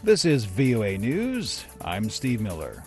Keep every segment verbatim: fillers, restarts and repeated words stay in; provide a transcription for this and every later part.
This is V O A News. I'm Steve Miller.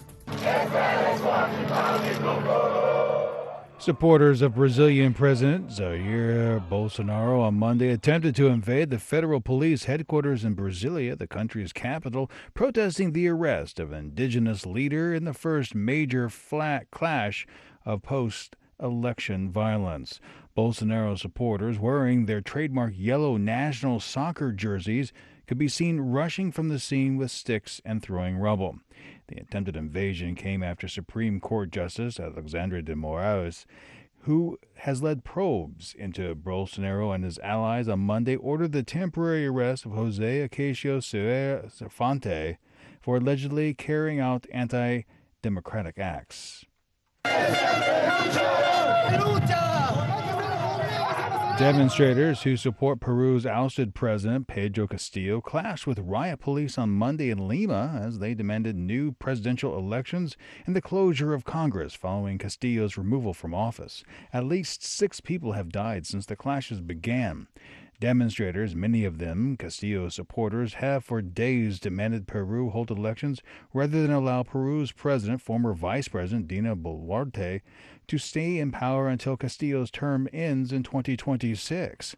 Supporters of Brazilian President Jair Bolsonaro on Monday attempted to invade the federal police headquarters in Brasilia, the country's capital, protesting the arrest of an indigenous leader in the first major flat clash of post-election violence. Bolsonaro supporters, wearing their trademark yellow national soccer jerseys, could be seen rushing from the scene with sticks and throwing rubble. The attempted invasion came after Supreme Court Justice Alexandre de Moraes, who has led probes into Bolsonaro and his allies on Monday, ordered the temporary arrest of José Acacio Serrafante for allegedly carrying out anti-democratic acts. Demonstrators who support Peru's ousted president, Pedro Castillo, clashed with riot police on Monday in Lima as they demanded new presidential elections and the closure of Congress following Castillo's removal from office. At least six people have died since the clashes began. Demonstrators, many of them Castillo supporters, have for days demanded Peru hold elections rather than allow Peru's president, former Vice President Dina Boluarte, to stay in power until Castillo's term ends in twenty twenty-six.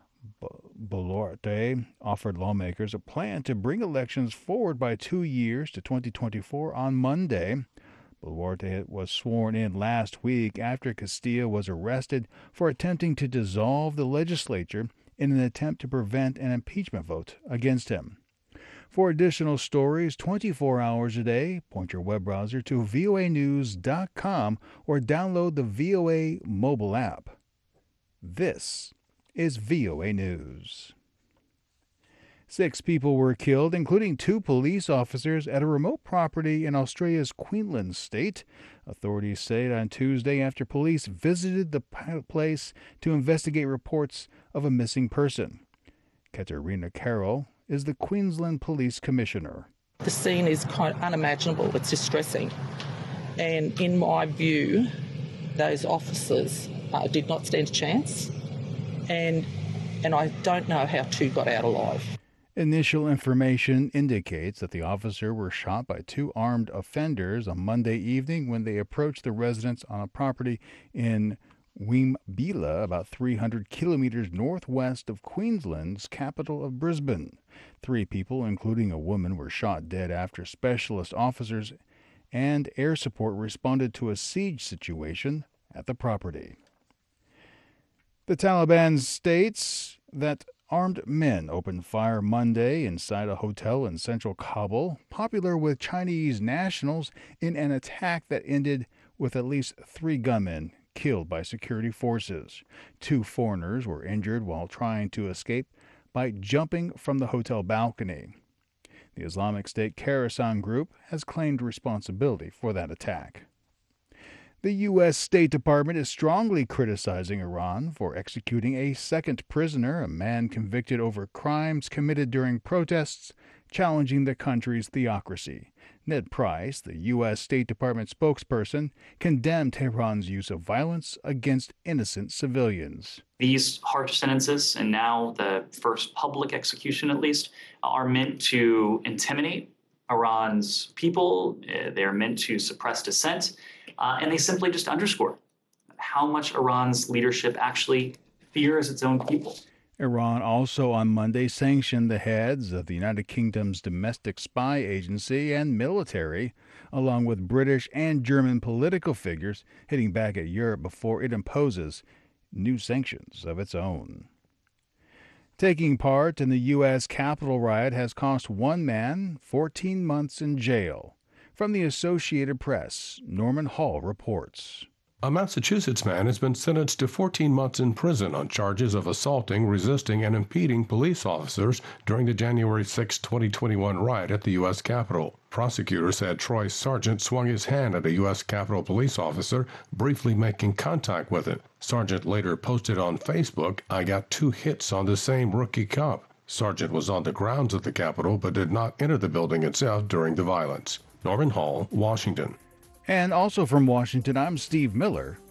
Boluarte offered lawmakers a plan to bring elections forward by two years to twenty twenty-four on Monday. Boluarte was sworn in last week after Castillo was arrested for attempting to dissolve the legislature in an attempt to prevent an impeachment vote against him. For additional stories twenty-four hours a day, point your web browser to V O A news dot com or download the V O A mobile app. This is V O A News. Six people were killed, including two police officers, at a remote property in Australia's Queensland state. Authorities said on Tuesday after police visited the place to investigate reports of a missing person. Katerina Carroll is the Queensland Police Commissioner. The scene is kind of unimaginable. It's distressing. And in my view, those officers uh, did not stand a chance. And, and I don't know how two got out alive. Initial information indicates that the officers were shot by two armed offenders on Monday evening when they approached the residence on a property in Wimbila, about three hundred kilometers northwest of Queensland's capital of Brisbane. Three people, including a woman, were shot dead after specialist officers and air support responded to a siege situation at the property. The Taliban states that armed men opened fire Monday inside a hotel in central Kabul, popular with Chinese nationals, in an attack that ended with at least three gunmen killed by security forces. Two foreigners were injured while trying to escape by jumping from the hotel balcony. The Islamic State Khorasan group has claimed responsibility for that attack. The U S State Department is strongly criticizing Iran for executing a second prisoner, a man convicted over crimes committed during protests challenging the country's theocracy. Ned Price, the U S State Department spokesperson, condemned Tehran's use of violence against innocent civilians. These harsh sentences, and now the first public execution at least, are meant to intimidate Iran's people. They're meant to suppress dissent. Uh, and they simply just underscore how much Iran's leadership actually fears its own people. Iran also on Monday sanctioned the heads of the United Kingdom's domestic spy agency and military, along with British and German political figures, hitting back at Europe before it imposes new sanctions of its own. Taking part in the U S Capitol riot has cost one man fourteen months in jail. From the Associated Press, Norman Hall reports. A Massachusetts man has been sentenced to fourteen months in prison on charges of assaulting, resisting, and impeding police officers during the January sixth, twenty twenty-one riot at the U S Capitol. Prosecutors said Troy Sargent swung his hand at a U S Capitol police officer, briefly making contact with him. Sargent later posted on Facebook, "I got two hits on the same rookie cop." Sargent was on the grounds of the Capitol but did not enter the building itself during the violence. Norman Hall, Washington. And also from Washington, I'm Steve Miller.